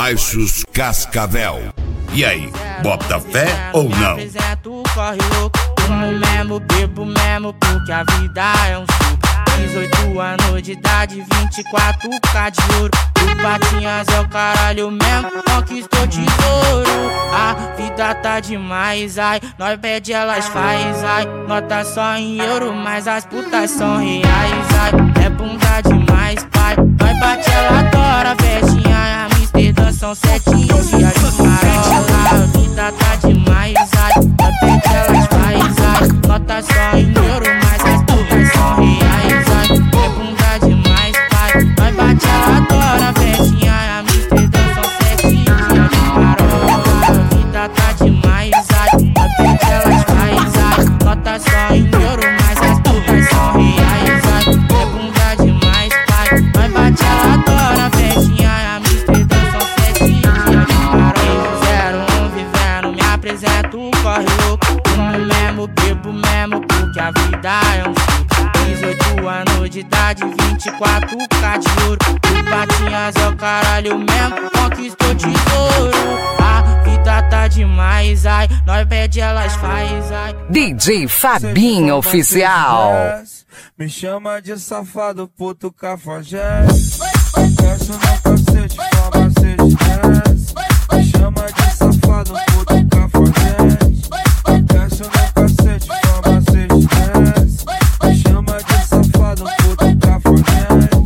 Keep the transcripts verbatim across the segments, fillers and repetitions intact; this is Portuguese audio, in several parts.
Baixos Cascavel. E aí, bota fé ou não? Apresento, corre louco, fumo mesmo, bebo mesmo, porque a vida é um suco. dezoito anos de idade, vinte e quatro ká de ouro. O Patinhas é o caralho mesmo, conquistou tesouro. A vida tá demais, ai, nós pede elas faz, ai. Nota só em euro, mas as putas são reais, ai. É bunda demais, pai, nós bate ela adora, festinha, Amsterdã são sete dias de marola. A vida tá demais, ai, nós pede elas faz, ai. Nota só em euro, mas as putas são reais, ai. É bunda demais, pai, nós bate ela adora, festinha, Amsterdã são sete dias de marola. A vida tá demais, ai, nós pede elas faz, ai. Nota só em euro, mas as putas são reais, ai. É bunda demais, pai, nós bate ela adora, festinha, Amsterdã são sete dias de marola. Zero um vivendo, me apresento, corre louco, fumo mesmo, bebo mesmo, porque a vida é um suco. dezoito anos de idade, vinte e quatro ká de ouro. O Patinhas é o caralho mesmo, conquistou tesouro. A vida tá demais, ai, nós pede elas faz, ai. D J Fabinho Oficial. Me chama de safado, puto cafajeste. Desce no cacete, forma seis dez. Me chama de safado, puto cafajeste. Desce no cacete, forma seis dez. Me chama de safado, puto cafajeste.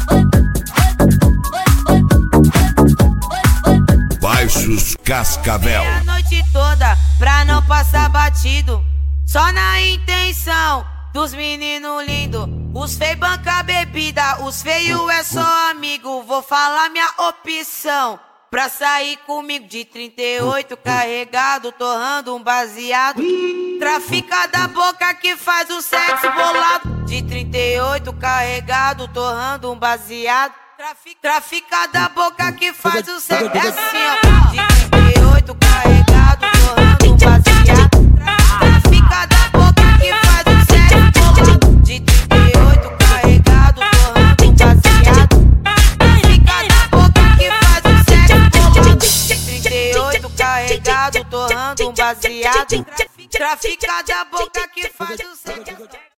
Baixos Cascavel. A noite toda pra não passar batido, só na intenção dos meninos lindos. Os feios banca bebida, os feios é só amigo. Vou falar minha opção pra sair comigo de trinta e oito carregado, torrando um baseado. Trafica da boca que faz o sexo bolado. De trinta e oito carregado, torrando um baseado. Trafica, trafica da boca que faz o sexo. É assim, ó. De trinta e oito carregado, torrando um baseado. Trafica da boca que faz o sexo bolado. De trinta e oito carregado, torrando um baseado. Trafica da boca que faz o sexo bolado. De trinta e oito carregado, torrando um baseado. Trafica da boca que faz o sexo.